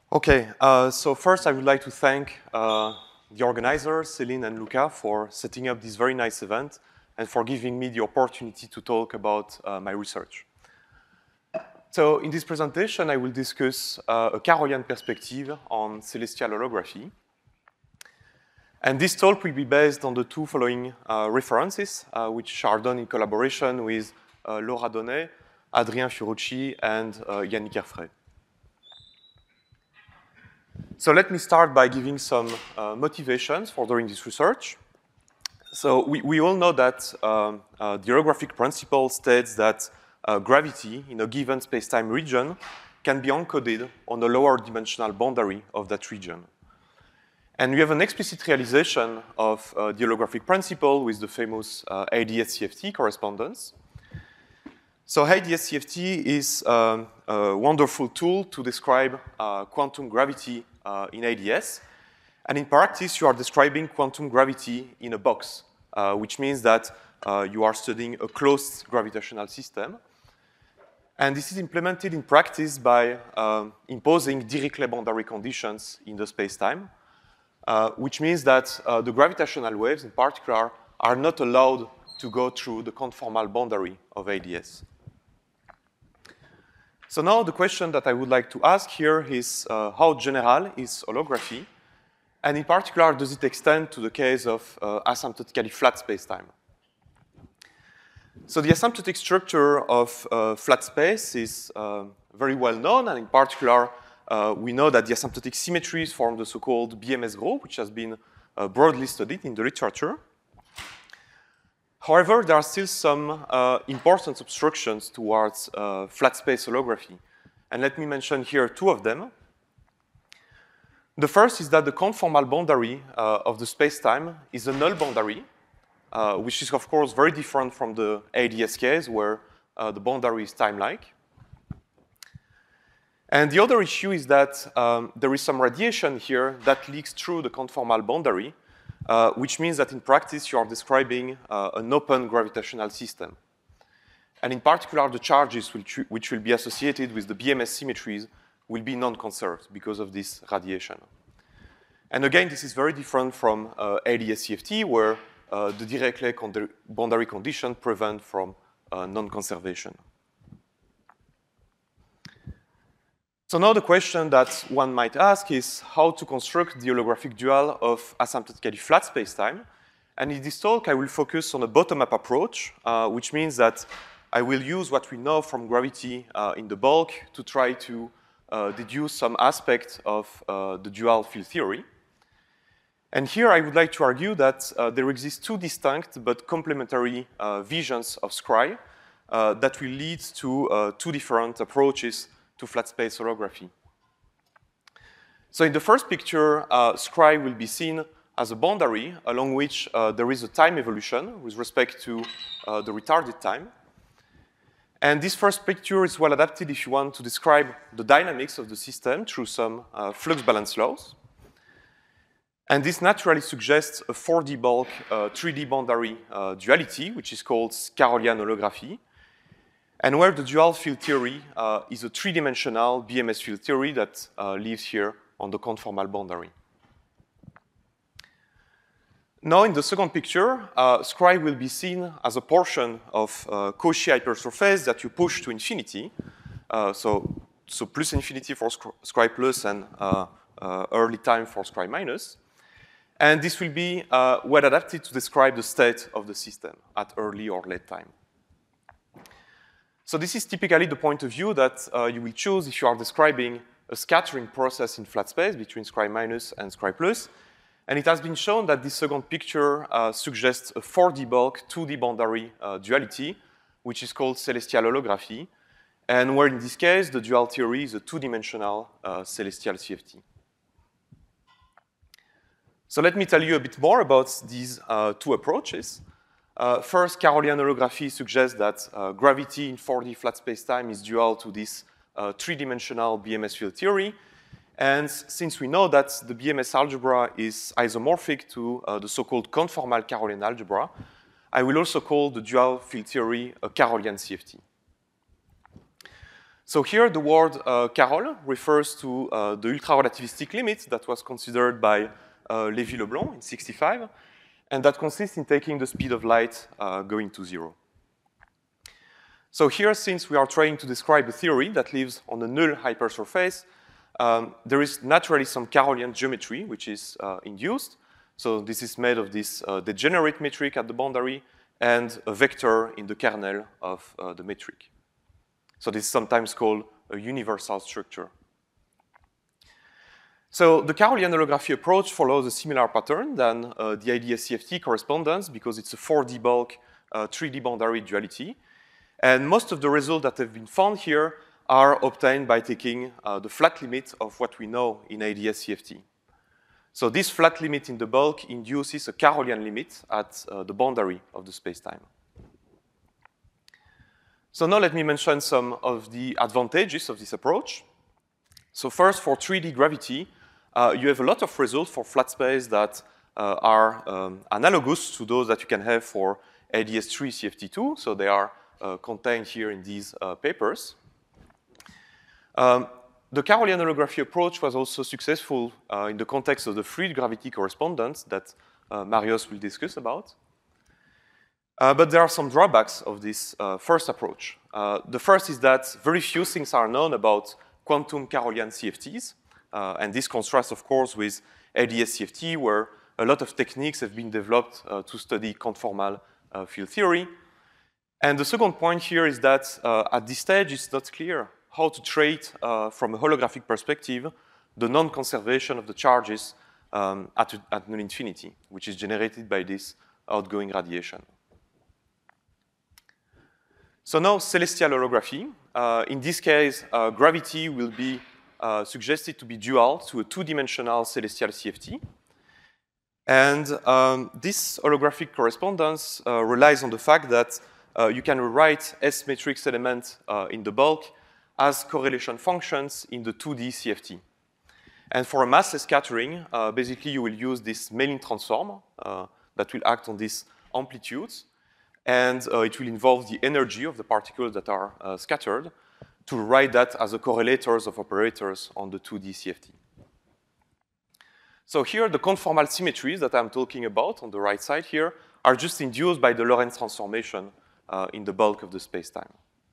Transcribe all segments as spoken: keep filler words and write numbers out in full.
Okay, uh, so first I would like to thank uh, the organizers, Céline and Luca, for setting up this very nice event and for giving me the opportunity to talk about uh, my research. So in this presentation, I will discuss uh, a Carolian perspective on celestial holography. And this talk will be based on the two following uh, references, uh, which are done in collaboration with uh, Laura Donnet, Adrien Fiorucci, and uh, Yannick Erfray. So let me start by giving some uh, motivations for doing this research. So we, we all know that um, uh, the holographic principle states that uh, gravity in a given space-time region can be encoded on the lower dimensional boundary of that region. And we have an explicit realization of uh, the holographic principle with the famous uh, A D S C F T correspondence. So A D S C F T is um, a wonderful tool to describe uh, quantum gravity uh, in A D S. And in practice, you are describing quantum gravity in a box, uh, which means that uh, you are studying a closed gravitational system. And this is implemented in practice by um, imposing Dirichlet boundary conditions in the space-time, uh, which means that uh, the gravitational waves, in particular, are not allowed to go through the conformal boundary of A D S. So now the question that I would like to ask here is uh, how general is holography? And in particular, does it extend to the case of uh, asymptotically flat spacetime? So the asymptotic structure of uh, flat space is uh, very well known, and in particular, uh, we know that the asymptotic symmetries form the so-called B M S group, which has been uh, broadly studied in the literature. However, there are still some uh, important obstructions towards uh, flat space holography. And let me mention here two of them. The first is that the conformal boundary uh, of the spacetime is a null boundary, uh, which is, of course, very different from the A D S case, where uh, the boundary is time-like. And the other issue is that um, there is some radiation here that leaks through the conformal boundary, Uh, which means that in practice you are describing uh, an open gravitational system. And in particular, the charges which, which will be associated with the B M S symmetries will be non-conserved because of this radiation. And again, this is very different from uh, A D S C F T, where uh, the Dirichlet boundary condition prevent from uh, non-conservation. So now the question that one might ask is how to construct the holographic dual of asymptotically flat spacetime. And in this talk, I will focus on a bottom-up approach, uh, which means that I will use what we know from gravity uh, in the bulk to try to uh, deduce some aspect of uh, the dual field theory. And here I would like to argue that uh, there exist two distinct but complementary uh, visions of Scry uh, that will lead to uh, two different approaches to flat space holography. So in the first picture, uh, Scry will be seen as a boundary along which uh, there is a time evolution with respect to uh, the retarded time. And this first picture is well adapted if you want to describe the dynamics of the system through some uh, flux balance laws. And this naturally suggests a four D bulk, uh, three D boundary uh, duality, which is called Carolian holography, and where the dual field theory uh, is a three-dimensional B M S field theory that uh, lives here on the conformal boundary. Now, in the second picture, uh, Scry will be seen as a portion of uh, Cauchy hypersurface that you push to infinity. Uh, so, so plus infinity for Scry plus and uh, uh, early time for Scry minus. And this will be uh, well adapted to describe the state of the system at early or late time. So this is typically the point of view that uh, you will choose if you are describing a scattering process in flat space between Scry minus and Scry plus. And it has been shown that this second picture uh, suggests a four D bulk, two D boundary uh, duality, which is called celestial holography, and where in this case, the dual theory is a two-dimensional uh, celestial C F T. So let me tell you a bit more about these uh, two approaches. Uh, first, Carolian holography suggests that uh, gravity in four D flat spacetime is dual to this uh, three-dimensional B M S field theory. And since we know that the B M S algebra is isomorphic to uh, the so-called conformal Carolian algebra, I will also call the dual field theory a Carolian C F T. So here the word uh, Carol refers to uh, the ultra-relativistic limit that was considered by uh, Lévy-Leblond in sixty-five, and that consists in taking the speed of light uh, going to zero. So here, since we are trying to describe a theory that lives on a null hypersurface, um, there is naturally some Carolian geometry which is uh, induced. So this is made of this uh, degenerate metric at the boundary and a vector in the kernel of uh, the metric. So this is sometimes called a universal structure. So the Carolian holography approach follows a similar pattern than uh, the I D S C F T correspondence because it's a four D bulk, uh, three D boundary duality. And most of the results that have been found here are obtained by taking uh, the flat limit of what we know in I D S C F T. So this flat limit in the bulk induces a Carolian limit at uh, the boundary of the spacetime. So now let me mention some of the advantages of this approach. So first, for three D gravity, uh, you have a lot of results for flat space that uh, are um, analogous to those that you can have for I D S three C F T two. So they are uh, contained here in these uh, papers. Um, the Carolian holography approach was also successful uh, in the context of the fluid gravity correspondence that uh, Marios will discuss about. Uh, but there are some drawbacks of this uh, first approach. Uh, the first is that very few things are known about quantum Carolian C F Ts. Uh, and this contrasts, of course, with I D S C F T, where a lot of techniques have been developed uh, to study conformal uh, field theory. And the second point here is that uh, at this stage, it's not clear how to treat, uh, from a holographic perspective, the non-conservation of the charges um, at, at null infinity, which is generated by this outgoing radiation. So now celestial holography. Uh, in this case, uh, gravity will be uh, suggested to be dual to a two-dimensional celestial C F T. And um, this holographic correspondence uh, relies on the fact that uh, you can rewrite S matrix elements uh, in the bulk as correlation functions in the two D C F T. And for a massless scattering, uh, basically you will use this Mellin transform uh, that will act on these amplitudes. And uh, it will involve the energy of the particles that are uh, scattered to write that as a correlators of operators on the two D C F T. So here, the conformal symmetries that I'm talking about on the right side here are just induced by the Lorentz transformation uh, in the bulk of the spacetime.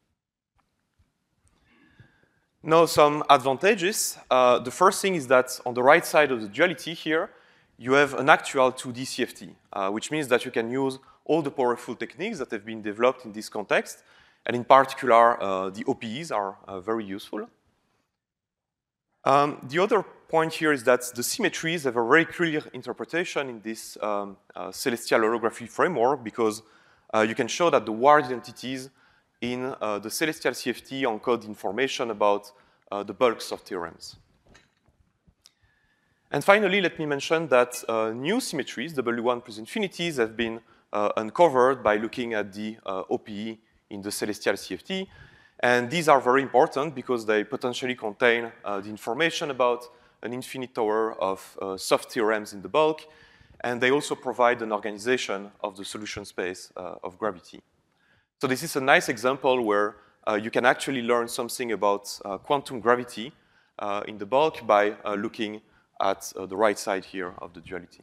Now, some advantages. Uh, the first thing is that on the right side of the duality here, you have an actual two D C F T, uh, which means that you can use all the powerful techniques that have been developed in this context, and in particular, uh, the O P Es are uh, very useful. Um, the other point here is that the symmetries have a very clear interpretation in this um, uh, celestial holography framework because uh, you can show that the ward identities in uh, the celestial C F T encode information about uh, the bulks of theorems. And finally, let me mention that uh, new symmetries, W one plus infinities, have been uh, uncovered by looking at the uh, O P E in the celestial C F T. And these are very important because they potentially contain uh, the information about an infinite tower of uh, soft theorems in the bulk. And they also provide an organization of the solution space uh, of gravity. So this is a nice example where uh, you can actually learn something about uh, quantum gravity uh, in the bulk by uh, looking at uh, the right side here of the duality.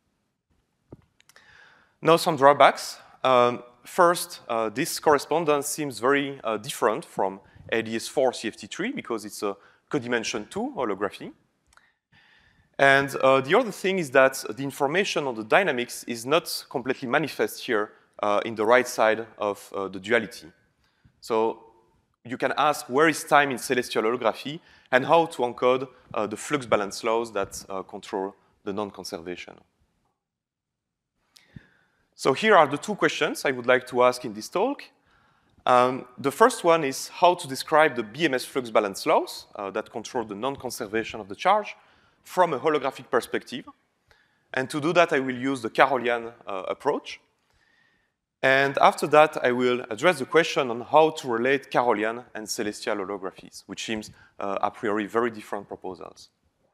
Now some drawbacks. Um, first, uh, this correspondence seems very uh, different from I D S four C F T three because it's a codimension two holography. And uh, the other thing is that the information on the dynamics is not completely manifest here uh, in the right side of uh, the duality. So you can ask where is time in celestial holography and how to encode uh, the flux balance laws that uh, control the non-conservation. So here are the two questions I would like to ask in this talk. Um, the first one is how to describe the B M S flux balance laws uh, that control the non-conservation of the charge from a holographic perspective. And to do that, I will use the Carolian uh, approach. And after that, I will address the question on how to relate Carolian and celestial holographies, which seems uh, a priori very different proposals.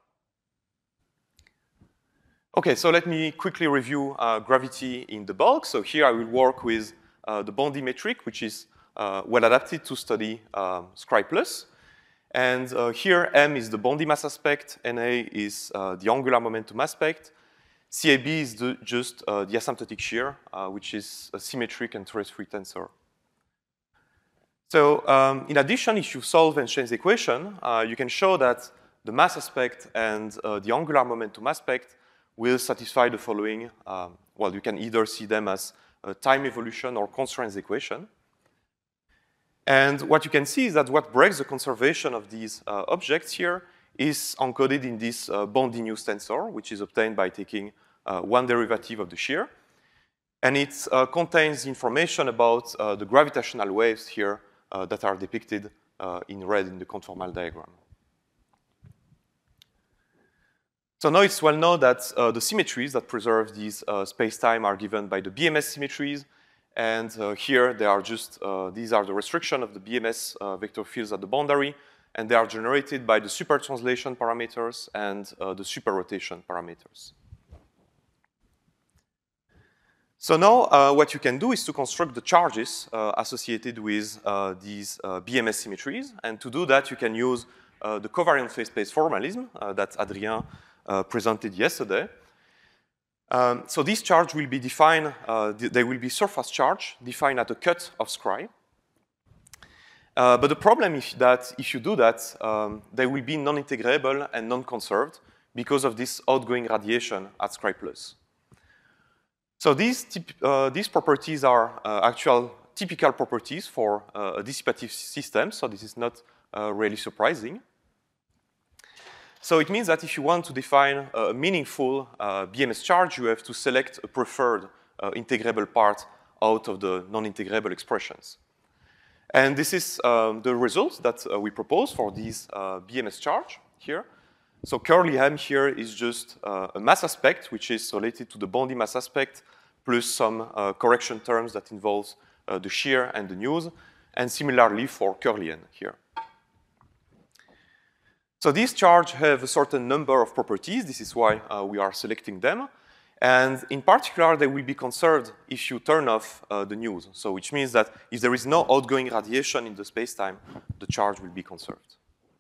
Okay, so let me quickly review uh, gravity in the bulk. So here I will work with uh, the Bondi metric, which is uh, well adapted to study um, Scri plus. And uh, here, M is the Bondi mass aspect, N A is uh, the angular momentum aspect, C A B is the, just uh, the asymptotic shear, uh, which is a symmetric and trace-free tensor. So um, in addition, if you solve Einstein's equation, uh, you can show that the mass aspect and uh, the angular momentum aspect will satisfy the following. Um, well, you can either see them as a time evolution or constraints equation. And what you can see is that what breaks the conservation of these uh, objects here is encoded in this uh, Bondi-News tensor, which is obtained by taking uh, one derivative of the shear. And it uh, contains information about uh, the gravitational waves here uh, that are depicted uh, in red in the conformal diagram. So now it's well known that uh, the symmetries that preserve these uh, space-time are given by the B M S symmetries. And uh, here they are just, uh, these are the restriction of the B M S uh, vector fields at the boundary. And they are generated by the supertranslation parameters and uh, the superrotation parameters. So now uh, what you can do is to construct the charges uh, associated with uh, these uh, B M S symmetries. And to do that, you can use uh, the covariant phase space formalism uh, that Adrien uh, presented yesterday. Um, so this charge will be defined, uh, th they will be surface charge defined at a cut of Scri. Uh, but the problem is that if you do that, um, they will be non-integrable and non-conserved because of this outgoing radiation at Scri plus. So these, uh, these properties are uh, actual typical properties for uh, a dissipative system, so this is not uh, really surprising. So it means that if you want to define a meaningful uh, B M S charge, you have to select a preferred uh, integrable part out of the non-integrable expressions. And this is um, the result that uh, we propose for these uh, B M S charge here. So curly M here is just uh, a mass aspect, which is related to the Bondi mass aspect, plus some uh, correction terms that involves uh, the shear and the news, and similarly for curly N here. So these charges have a certain number of properties. This is why uh, we are selecting them. And in particular, they will be conserved if you turn off uh, the news. So which means that if there is no outgoing radiation in the space-time, the charge will be conserved.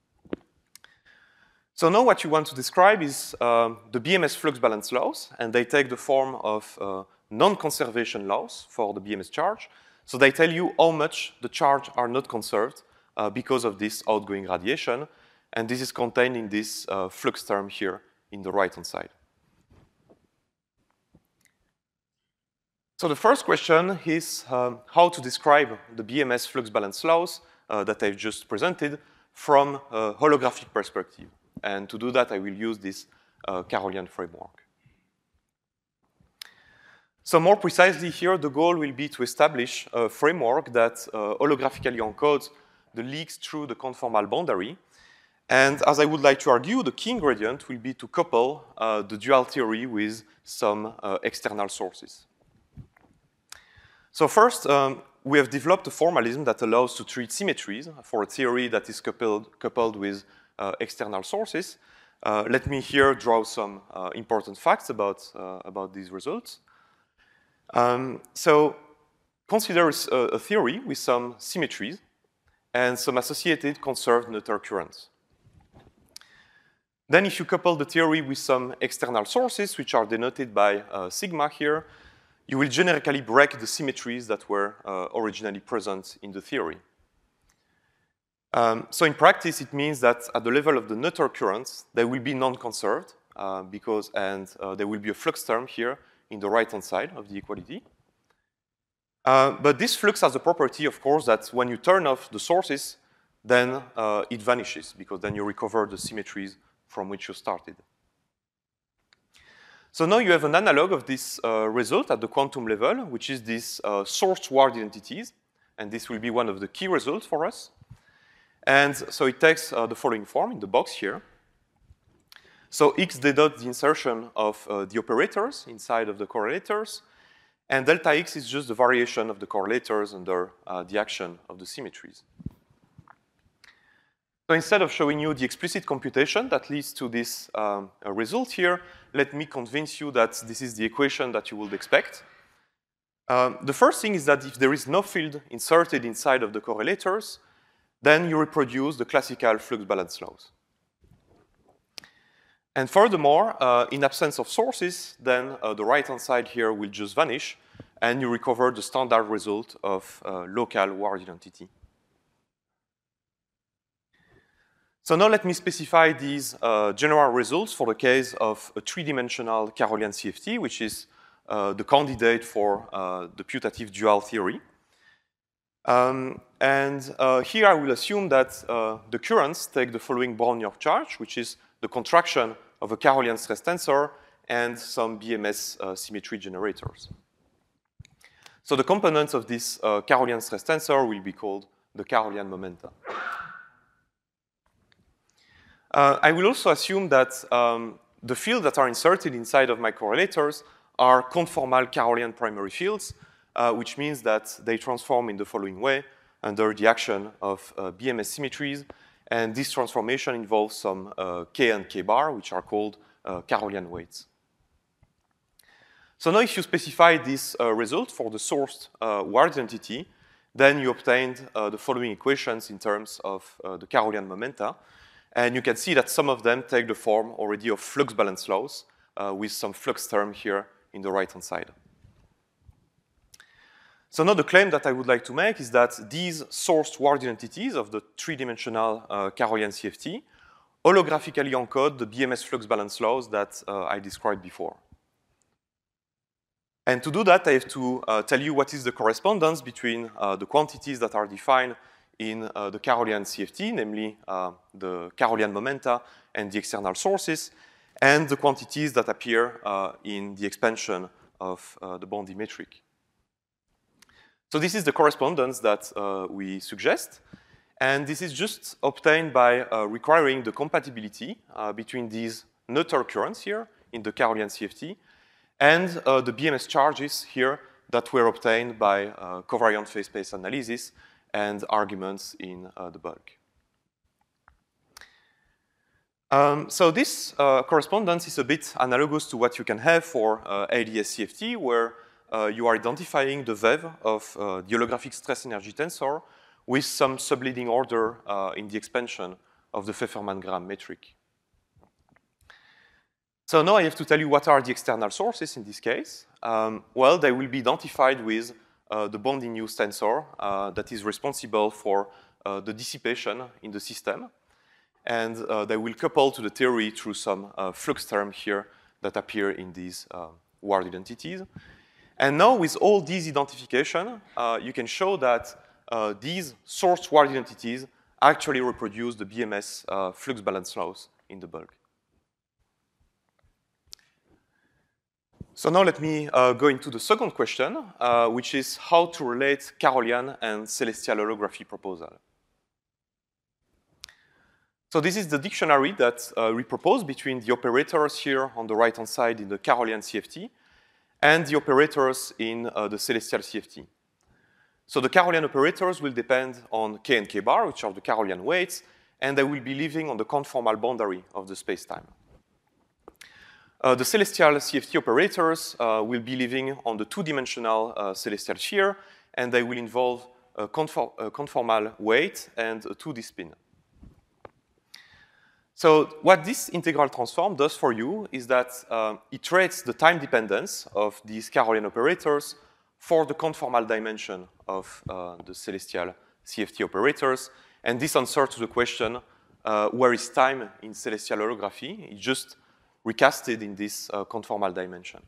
So now what you want to describe is um, the B M S flux balance laws, and they take the form of uh, non-conservation laws for the B M S charge. So they tell you how much the charge are not conserved uh, because of this outgoing radiation. And this is contained in this uh, flux term here in the right-hand side. So the first question is um, how to describe the B M S flux balance laws uh, that I've just presented from a holographic perspective. And to do that, I will use this uh, Carolean framework. So more precisely here, the goal will be to establish a framework that uh, holographically encodes the leaks through the conformal boundary. And as I would like to argue, the key ingredient will be to couple uh, the dual theory with some uh, external sources. So first, um, we have developed a formalism that allows to treat symmetries for a theory that is coupled, coupled with uh, external sources. Uh, let me here draw some uh, important facts about, uh, about these results. Um, so consider a, a theory with some symmetries and some associated conserved Noether currents. Then if you couple the theory with some external sources, which are denoted by uh, sigma here, you will generically break the symmetries that were uh, originally present in the theory. Um, so in practice, it means that at the level of the Noether currents, they will be non-conserved, uh, because, and uh, there will be a flux term here in the right-hand side of the equality. Uh, but this flux has the property, of course, that when you turn off the sources, then uh, it vanishes, because then you recover the symmetries from which you started. So now you have an analog of this uh, result at the quantum level, which is this uh, source-ward identities, and this will be one of the key results for us. And so it takes uh, the following form in the box here. So X denotes the insertion of uh, the operators inside of the correlators, and delta X is just the variation of the correlators under uh, the action of the symmetries. So instead of showing you the explicit computation that leads to this um, result here, let me convince you that this is the equation that you would expect. Um, the first thing is that if there is no field inserted inside of the correlators, then you reproduce the classical flux balance laws. And furthermore, uh, in absence of sources, then uh, the right-hand side here will just vanish, and you recover the standard result of uh, local word identity. So now let me specify these uh, general results for the case of a three-dimensional Carolian C F T, which is uh, the candidate for uh, the putative dual theory. Um, and uh, here I will assume that uh, the currents take the following Brownian charge, which is the contraction of a Carolian stress tensor and some B M S uh, symmetry generators. So the components of this uh, Carolian stress tensor will be called the Carolian momenta. Uh, I will also assume that um, the fields that are inserted inside of my correlators are conformal Carolian primary fields, uh, which means that they transform in the following way under the action of uh, B M S symmetries. And this transformation involves some uh, K and K bar, which are called uh, Carolian weights. So now if you specify this uh, result for the sourced uh, word identity, then you obtained uh, the following equations in terms of uh, the Carolian momenta. And you can see that some of them take the form already of flux balance laws uh, with some flux term here in the right-hand side. So now the claim that I would like to make is that these sourced word identities of the three-dimensional uh, Carolian C F T holographically encode the B M S flux balance laws that uh, I described before. And to do that, I have to uh, tell you what is the correspondence between uh, the quantities that are defined in uh, the Carolian C F T, namely uh, the Carolian momenta and the external sources, and the quantities that appear uh, in the expansion of uh, the Bondi metric. So this is the correspondence that uh, we suggest. And this is just obtained by uh, requiring the compatibility uh, between these neutral currents here in the Carolian C F T and uh, the B M S charges here that were obtained by uh, covariant phase space analysis and arguments in uh, the bulk. Um, so this uh, correspondence is a bit analogous to what you can have for uh, A D S C F T, where uh, you are identifying the V E V of uh, the holographic stress energy tensor with some subleading order uh, in the expansion of the Pfefferman-Graham metric. So now I have to tell you what are the external sources in this case. Um, well, they will be identified with uh, the Bondi-induced tensor uh, that is responsible for uh, the dissipation in the system. And uh, they will couple to the theory through some uh, flux term here that appear in these uh, word identities. And now with all these identification, uh, you can show that uh, these source word identities actually reproduce the B M S uh, flux balance laws in the bulk. So now let me uh, go into the second question, uh, which is how to relate Carolian and celestial holography proposal. So this is the dictionary that uh, we propose between the operators here on the right-hand side in the Carolian C F T and the operators in uh, the celestial C F T. So the Carolian operators will depend on K and K bar, which are the Carolian weights, and they will be living on the conformal boundary of the space-time. Uh, the celestial C F T operators uh, will be living on the two-dimensional uh, celestial sphere, and they will involve a, conform a conformal weight and a two D spin. So what this integral transform does for you is that uh, it traces the time dependence of these Carolian operators for the conformal dimension of uh, the celestial C F T operators. And this answers to the question, uh, where is time in celestial holography? It's just recasted in this uh, conformal dimension.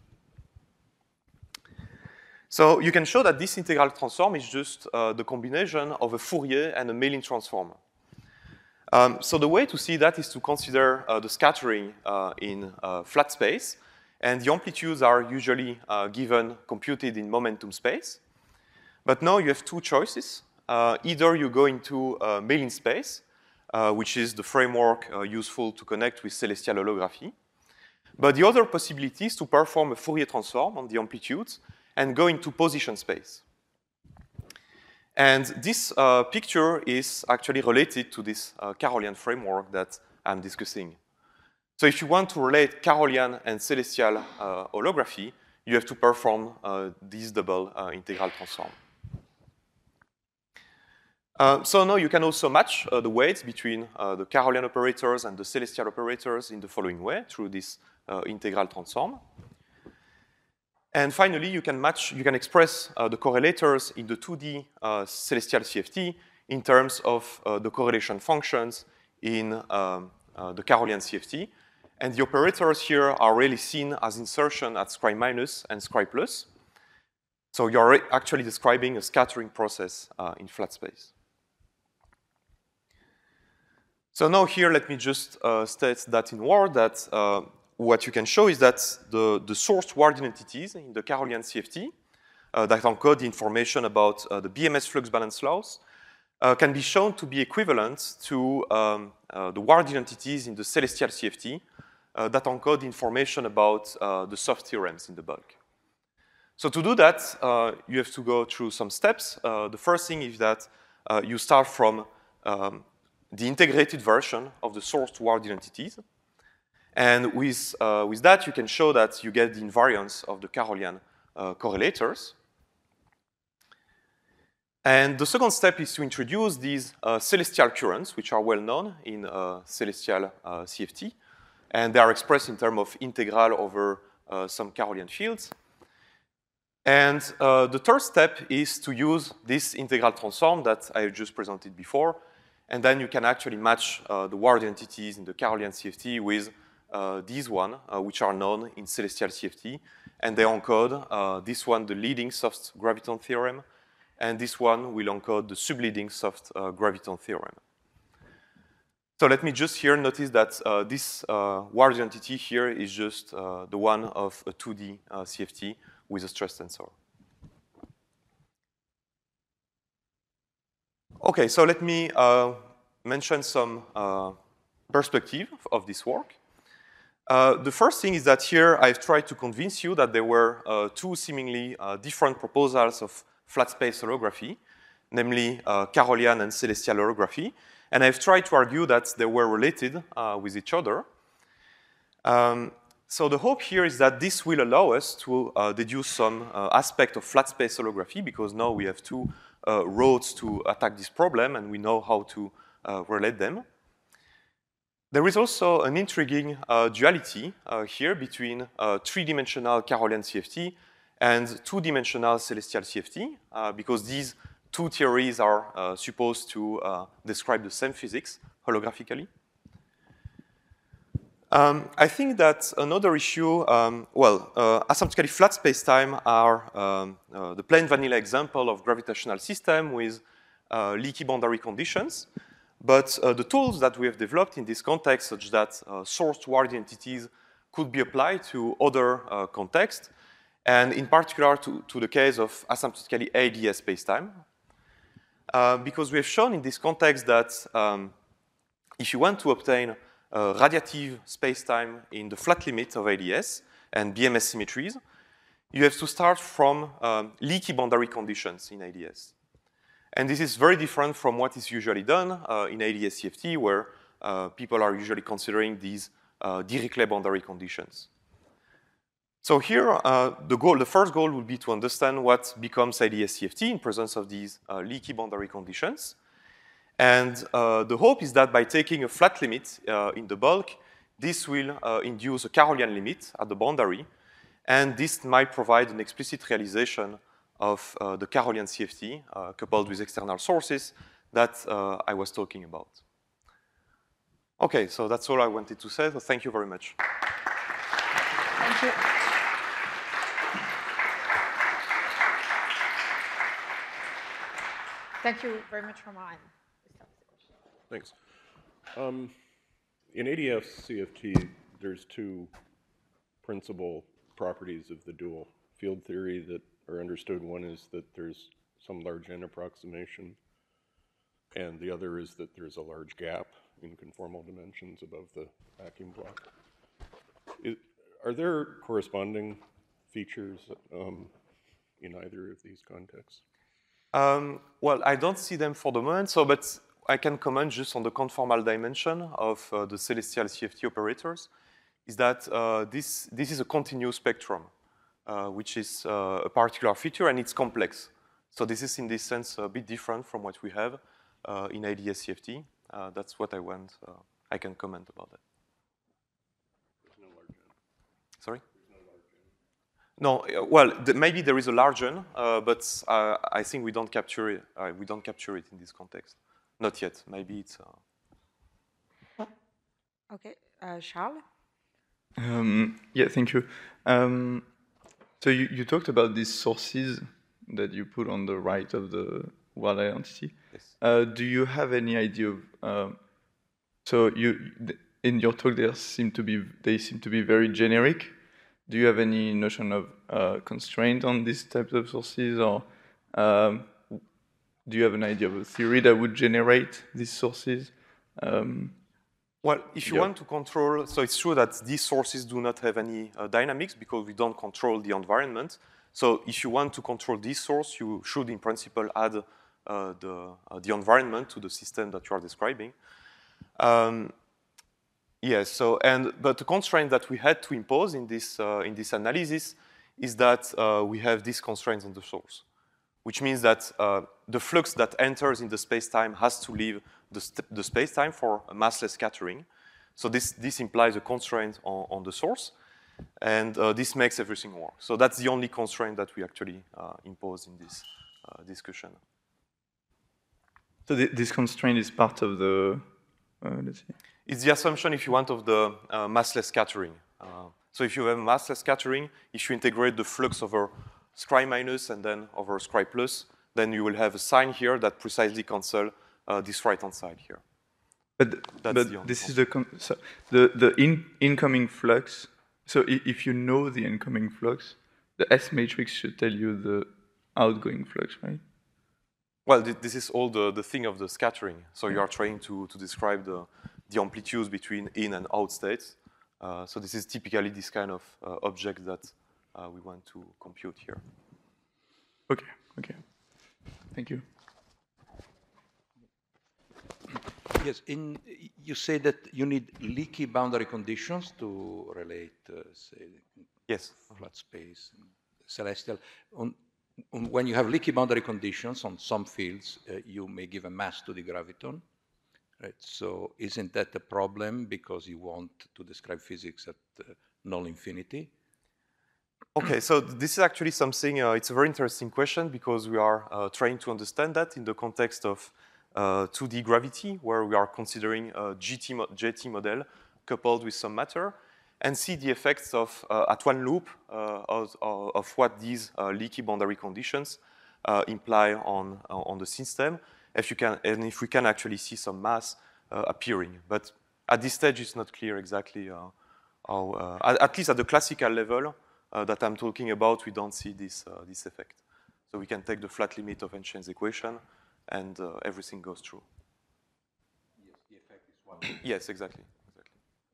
So you can show that this integral transform is just uh, the combination of a Fourier and a Mellin transform. Um, so the way to see that is to consider uh, the scattering uh, in uh, flat space, and the amplitudes are usually uh, given, computed in momentum space. But now you have two choices. Uh, either you go into uh, Mellin space, uh, which is the framework uh, useful to connect with celestial holography. But the other possibility is to perform a Fourier transform on the amplitudes and go into position space. And this uh, picture is actually related to this uh, Carolian framework that I'm discussing. So if you want to relate Carolian and celestial uh, holography, you have to perform uh, this double uh, integral transform. Uh, so now you can also match uh, the weights between uh, the Carolean operators and the celestial operators in the following way through this uh, integral transform. And finally, you can match, you can express uh, the correlators in the two D uh, celestial C F T in terms of uh, the correlation functions in um, uh, the Carolean C F T. And the operators here are really seen as insertion at scri minus and scri plus. So you're actually describing a scattering process uh, in flat space. So now here, let me just uh, state that in word that uh, what you can show is that the, the source word identities in the Carolean C F T uh, that encode the information about uh, the B M S flux balance laws uh, can be shown to be equivalent to um, uh, the word identities in the celestial C F T uh, that encode information about uh, the soft theorems in the bulk. So to do that, uh, you have to go through some steps. Uh, the first thing is that uh, you start from um, the integrated version of the sourced word identities. And with, uh, with that, you can show that you get the invariance of the Carolean uh, correlators. And the second step is to introduce these uh, celestial currents, which are well known in uh, celestial uh, C F T. And they are expressed in terms of integral over uh, some Carolean fields. And uh, the third step is to use this integral transform that I just presented before. And then you can actually match uh, the word identities in the Carolean C F T with uh, these one, uh, which are known in celestial C F T. And they encode uh, this one, the leading soft graviton theorem. And this one will encode the subleading soft uh, graviton theorem. So let me just here notice that uh, this uh, word identity here is just uh, the one of a two D uh, C F T with a stress tensor. Okay, so let me uh, mention some uh, perspective of this work. Uh, the first thing is that here I've tried to convince you that there were uh, two seemingly uh, different proposals of flat space holography, namely uh, Carolean and celestial holography. And I've tried to argue that they were related uh, with each other. Um, so the hope here is that this will allow us to uh, deduce some uh, aspect of flat space holography, because now we have two uh, roads to attack this problem, and we know how to uh, relate them. There is also an intriguing uh, duality uh, here between uh, three-dimensional Carolean C F T and two-dimensional celestial C F T, uh, because these two theories are uh, supposed to uh, describe the same physics holographically. Um, I think that another issue, um, well, uh, asymptotically flat spacetime are um, uh, the plain vanilla example of gravitational system with uh, leaky boundary conditions. But uh, the tools that we have developed in this context, such that uh, sourced word identities could be applied to other uh, contexts, and in particular to, to the case of asymptotically A D S spacetime. Uh, because we have shown in this context that um, if you want to obtain a radiative spacetime in the flat limit of A D S and B M S symmetries, you have to start from um, leaky boundary conditions in A D S. And this is very different from what is usually done uh, in A D S C F T, where uh, people are usually considering these uh, Dirichlet boundary conditions. So here, uh, the goal, the first goal would be to understand what becomes A D S C F T in presence of these uh, leaky boundary conditions. And uh, the hope is that by taking a flat limit uh, in the bulk, this will uh, induce a Carolean limit at the boundary, and this might provide an explicit realization of uh, the Carolean C F T uh, coupled with external sources that uh, I was talking about. Okay, so that's all I wanted to say, so thank you very much. Thank you. Thank you very much, Romain. Thanks. Um, in A D S C F T, there's two principal properties of the dual field theory that are understood. One is that there's some large N approximation, and the other is that there's a large gap in conformal dimensions above the vacuum block. Is, are there corresponding features um, in either of these contexts? Um, well, I don't see them for the moment, so, but I can comment just on the conformal dimension of uh, the celestial C F T operators, is that uh, this, this is a continuous spectrum. uh, which is uh, a particular feature, and it's complex. So this is, in this sense, a bit different from what we have uh, in A D S C F T. Uh, that's what I want. Uh, I can comment about that. There's no large N. Sorry? There's no large N. No, uh, well, th maybe there is a large N, uh, but uh, I think we don't capture it. Uh, we don't capture it in this context. Not yet. Maybe it's. Uh... Okay, uh, Charles. Um, yeah, thank you. Um, so you, you talked about these sources that you put on the right of the world identity. Yes. Uh, do you have any idea of? Um, so you in your talk, they seem to be they seem to be very generic. Do you have any notion of uh, constraint on these types of sources, or um, do you have an idea of a theory that would generate these sources? Um, Well, if you yeah. want to control, so it's true that these sources do not have any uh, dynamics because we don't control the environment. So if you want to control this source, you should, in principle, add uh, the, uh, the environment to the system that you are describing. Um, yes, so, and, but the constraint that we had to impose in this, uh, in this analysis is that uh, we have these constraints on the source, which means that uh, the flux that enters in the space-time has to leave the, the space-time for a massless scattering. So this, this implies a constraint on, on the source, and uh, this makes everything work. So that's the only constraint that we actually uh, impose in this uh, discussion. So th this constraint is part of the, uh, let's see. It's the assumption, if you want, of the uh, massless scattering. Uh, so if you have massless scattering, if you integrate the flux over scry minus and then over scry plus, then you will have a sign here that precisely cancel uh, this right-hand side here. But, That's but the this is the, con so the, the in incoming flux. So if you know the incoming flux, the S matrix should tell you the outgoing flux, right? Well, th this is all the, the thing of the scattering. So you are trying to, to describe the, the amplitudes between in and out states. Uh, so this is typically this kind of uh, object that uh, we want to compute here. Okay, okay. Thank you. Yes, in, you say that you need leaky boundary conditions to relate, uh, say, Yes. flat space, and celestial. On, on, when you have leaky boundary conditions on some fields, uh, you may give a mass to the graviton. Right? So isn't that a problem because you want to describe physics at uh, null infinity? Okay, so this is actually something, uh, it's a very interesting question because we are uh, trying to understand that in the context of uh, two D gravity, where we are considering a G T mo J T model coupled with some matter, and see the effects of, uh, at one loop, uh, of, of what these uh, leaky boundary conditions uh, imply on, on the system, if you can, and if we can actually see some mass uh, appearing. But at this stage, it's not clear exactly uh, how, uh, at, at least at the classical level, Uh, that I'm talking about, we don't see this, uh, this effect. So we can take the flat limit of Einstein's equation, and uh, everything goes through. Yes, the effect is one. Yes, exactly. exactly.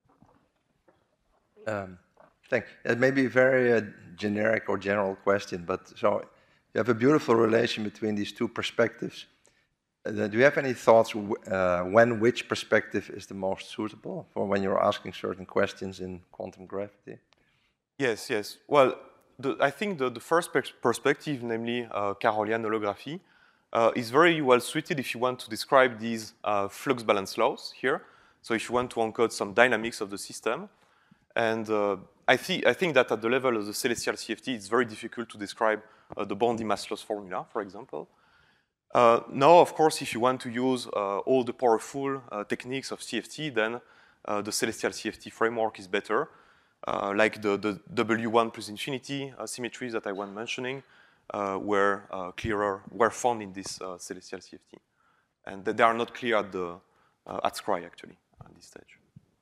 Um, thank. It may be a very uh, generic or general question, but so you have a beautiful relation between these two perspectives. Uh, do you have any thoughts w uh, when which perspective is the most suitable for when you're asking certain questions in quantum gravity? Yes, yes. Well, the, I think the, the first pers perspective, namely uh, Carolian holography, uh, is very well suited if you want to describe these uh, flux balance laws here. So if you want to encode some dynamics of the system. And uh, I, th I think that at the level of the celestial C F T, it's very difficult to describe uh, the Bondi mass loss formula, for example. Uh, now, of course, if you want to use uh, all the powerful uh, techniques of C F T, then uh, the celestial C F T framework is better. Uh, like the, the W one plus infinity uh, symmetries that I was mentioning, uh, were uh, clearer, were found in this uh, celestial C F T, and they are not clear at the uh, at scry actually at this stage.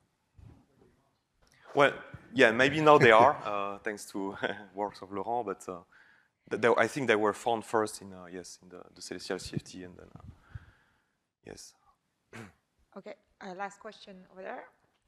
Well, yeah, maybe now they are uh, thanks to works of Laurent, but uh, they, I think they were found first in uh, yes in the, the celestial C F T, and then uh, yes. Okay, uh, last question over there.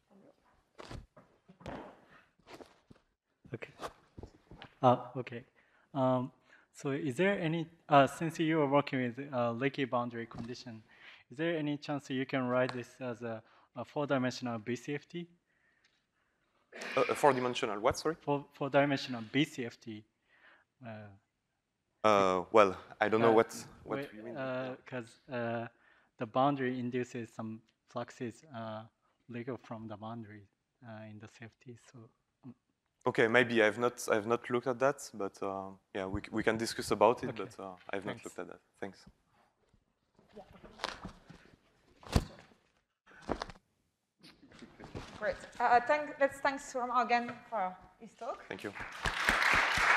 Okay. Uh, okay. Um, so is there any, uh, since you are working with uh, leaky boundary condition, is there any chance you can write this as a, a four-dimensional B C F T? Uh, a four-dimensional what, sorry? Four, four-dimensional B C F T. Uh, Uh, well, I don't know uh, what what wait, you mean. Because uh, the boundary induces some fluxes uh, legal from the boundary uh, in the safety. So Okay, maybe I've not I've not looked at that, but uh, yeah, we we can discuss about it. Okay. But uh, I've not Thanks. looked at that. Thanks. Great. Uh, thank, let's thanks Romain again for his talk. Thank you.